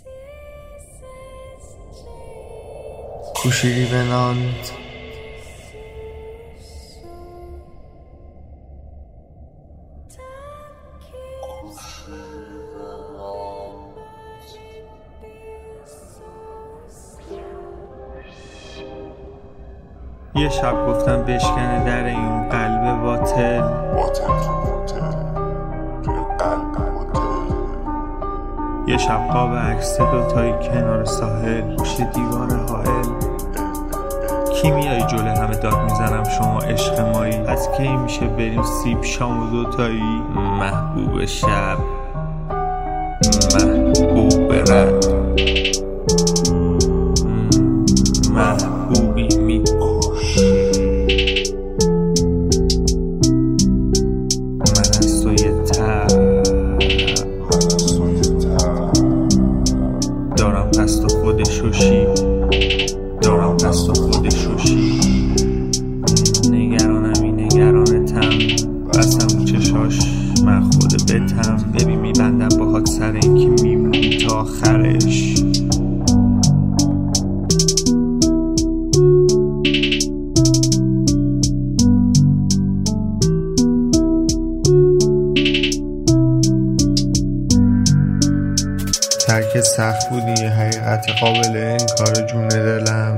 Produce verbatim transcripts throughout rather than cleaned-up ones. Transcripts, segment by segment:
کوشیری ونانت یه شب گفتم بشکنه در این قلب باطل باطل تو باطل توی قلب باطل. یه شب قاب عکس دوتایی کنار ساحل پشت دیوار حائل. کیمیایی جلو همه داد میزنم شما عشق مایی. از کی میشه بریم سیب شام و دوتایی. محبوب شب محبوب رد محبوبی میکش. من از تو یه تب من از تو یه تب دارم پس تو خودشوشی دارم پس تو خودشوشی. نگرانمی نگرانتم بستم رو چشاش من خود بتم. ببین میبندم باهات سر این که میمونی تا آخرش. ترک سخت بودی یه حقیقت قابل انکار جون دلم.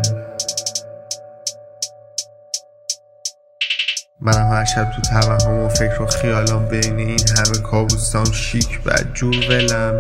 منم هر شب تو توهم و فکر و خیالام بین این همه کابوستان شیک بد جور ولم.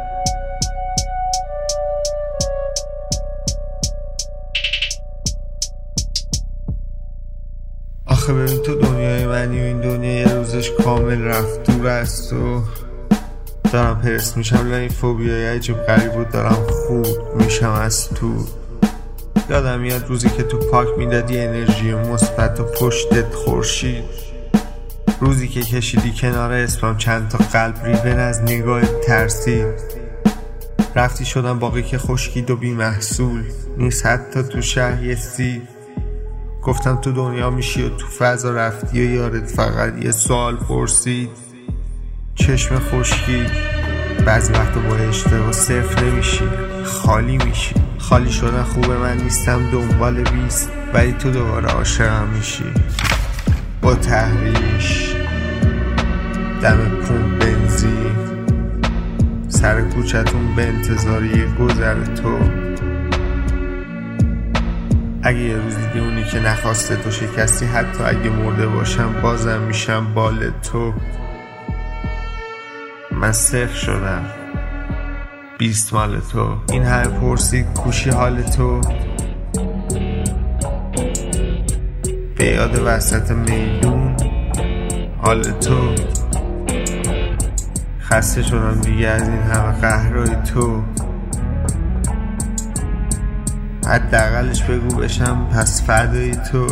آخه ببین تو دنیای منی و این دنیا یه روزش کامل رفت دور از تو. دارم پرس میشم لای فوبیای عجیب غریب بود دارم خورد میشم از تو. یادم میاد روزی که تو پاک میدادی انرژی مثبت و پشتت خورشید. روزی که کشیدی کنار اسمم چند تا قلب ریون از نگاهت ترسید. رفتی شدم باقی که خشکید و بی محصول نیست حتی تو شهر یه سیب. گفتم تو دنیا میشی و تو فضا رفتی و یارت فقط یه سوال پرسید. چشم خشکی بعضی وقتا با اشتباه صرف نمیشی خالی میشی. خالی شدن خوبه من نیستم دنبال بیست ولی تو دوباره عاشقم میشی. با تحریش دم پمپ بنزین سر کوچتون به انتظار یه گذر تو. اگه یه روز دیگه اونی که نخواسته تو شکستی حتی اگه مرده باشم بازم میشم بال تو. من صفر شدم بیست مال تو. این همه پرسید کوشی حال تو. به یاد وسط میدون حال تو. خسته شدم دیگه از این همه قهرهای تو. حداقلش بگو بشم پس فدای تو.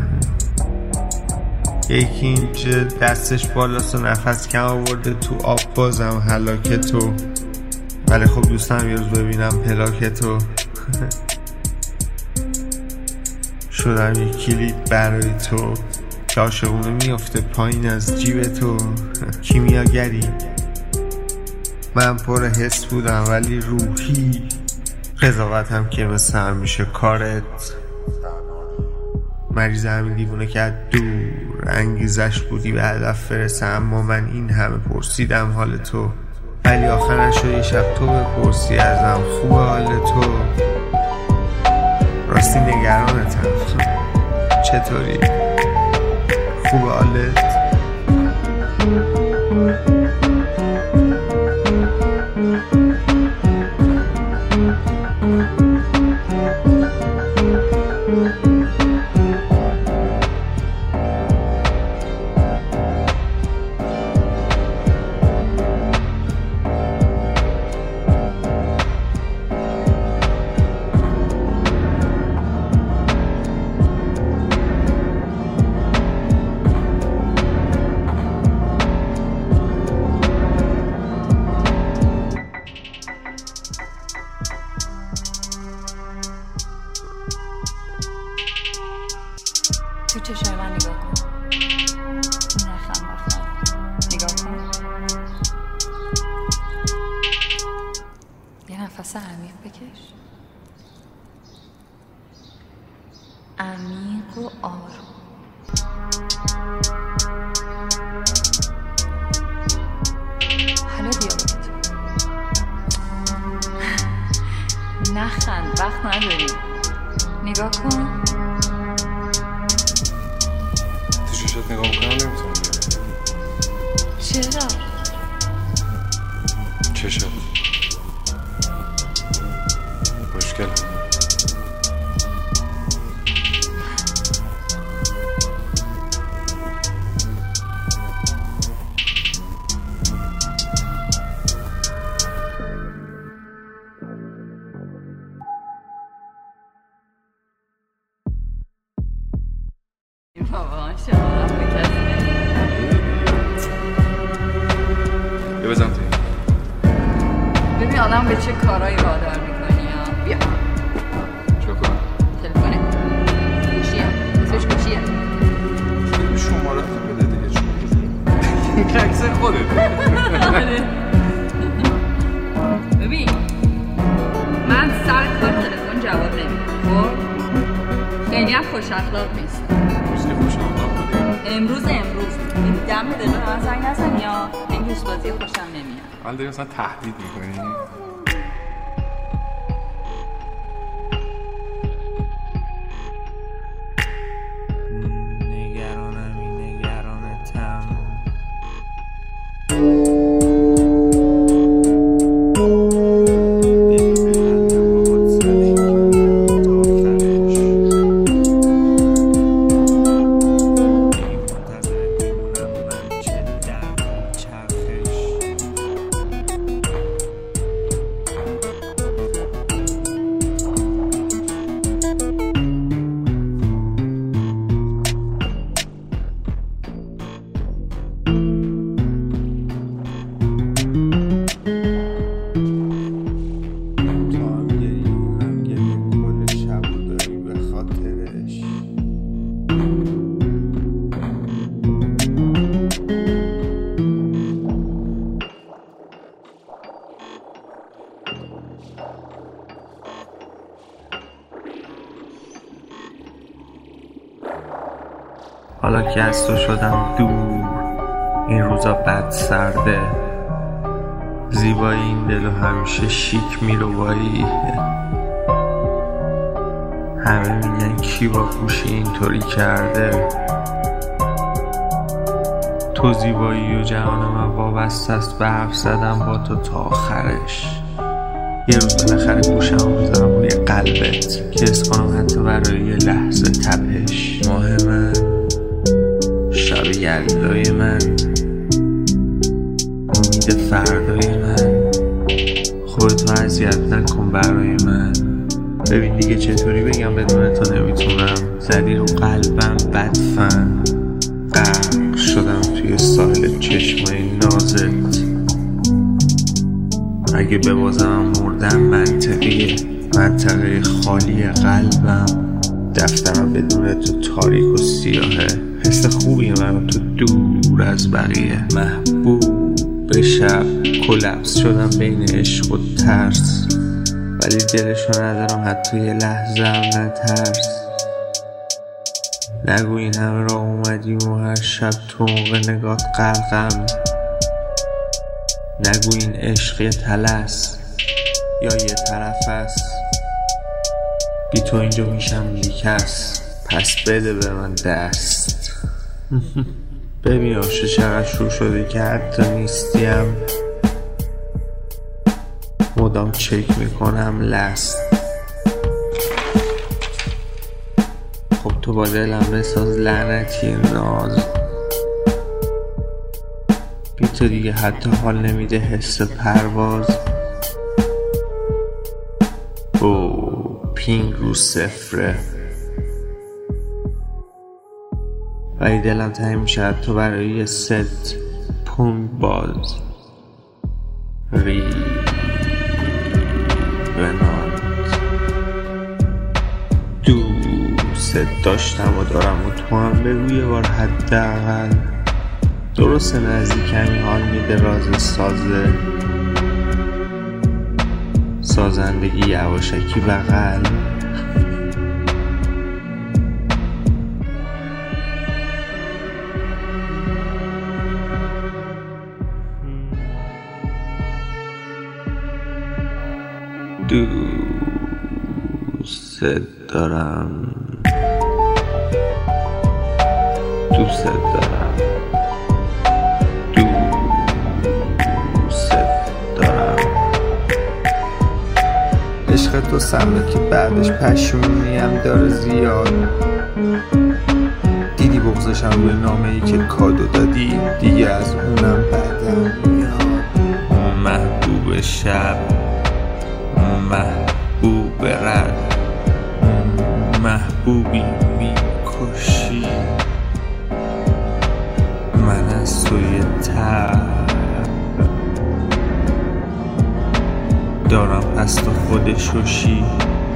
یکی اینجا دستش بالاست و نفس کم آورده تو آب بازم هلاک تو. ولی خب دوستم یه روز ببینم پلاک تو. شدم یک کلید برای تو که عاشقونه میافته پایین از جیب تو. کیمیاگری من پر حس بودم ولی روحی. قضاوتم که مثل هم میشه کارت. مریض همین دیوونه که از دور انگیزش بودی به هدف فرسه. اما من این همه پرسیدم حال تو ولی آخرش یه شب تو بپرسی ازم خوب حال تو. راستی نگرانتم چطوری خوب حالت. نفس عمیق بکش. عمیق و آروم. حالا دیالوگت. نخند، وقت نداریم. نگاه کن. تو چشات نگاه میکنم نمیتونم چرا؟ چشات مشکل. بابا شما به کسی یه بزن توی ببین آدم به چه کارهایی وادار میکنی ها. بیا چه کنم؟ تلفونه گوشیه اسمش گوشیه. خیلی شماره تو بده دیگه چون این عکس خودت. ببین من سر کار تلفن جواب نمیدم. خب خیلی هم خوش اخلاق نیست. روزی خوش اخلاق بودی؟ امروز امروز دم دل رو من زنگ نزن یا انگلیس بازی خوشم نمیاد. حالا داری مثلا تهدید میکنی؟ نگرانمی نگرانتم. حالا که از تو شدم دور، این روزا بد سرده. زیبایی این دلو همیشه شیک میروایی. همه میگن کی با گوشی اینطوری کرده. تو زیبایی و جهان من وابسته است به حرف زدم با تو تا آخرش. یه روز بالاخره گوشم میذارم روی قلبت که حس کنم حتی برای یه لحظه تپش. ماه من، شب یلدای من، امید فردای من، خودتو اذیت نکن برای من. ببین دیگه چطوری بگم بدون تو نمیتونم. زدی رو قلبم بدفن، غرق شدم توی ساحل چشمای نازت. اگه ببازم مردم منطقیه، منطقه خالی قلبم. دفترم بدون تو تاریک و سیاهه. حس خوبی من تو دور از بقیه. محبوب شب کلپس شدم بین عشق و ترس، ولی دلشو ندارم حتی یه لحظه هم نترس. نگو این همه را اومدیم و هر شب تو موقع نگات قلقم. نگو این عشق یه تلس یا یه طرف است. بی تو اینجا میشم بیکس، پس بده به من دست. ببین آشه چقدر شروع شده که حتی نیستیم. مدام چک میکنم لست. خب تو با دلم بساز لعنتی ناز. بی تو دیگه حتی حال نمیده حس پرواز. او پینگ رو صفره، ولی دلم تنگ میشه حتی برای یه ست پوند باز. ری بنات دوست داشتم و دارم و تو هم بگو یه بار حداقل. درسته نزدیکمی حال میده راز سازه. سازندگی یواشکی بغل. دوست دارم، دوست دارم، دوست دارم. عشق تو سمه که بعدش پشیمونیم داره زیاد. دیدی بغضشم روی نامه ای که کادو دادی، دیگه از اونم بعدم میاد. محبوب شب، محبوب رد، محبوبی میکشی من از سوی تب. دارم پس تو خودشوشی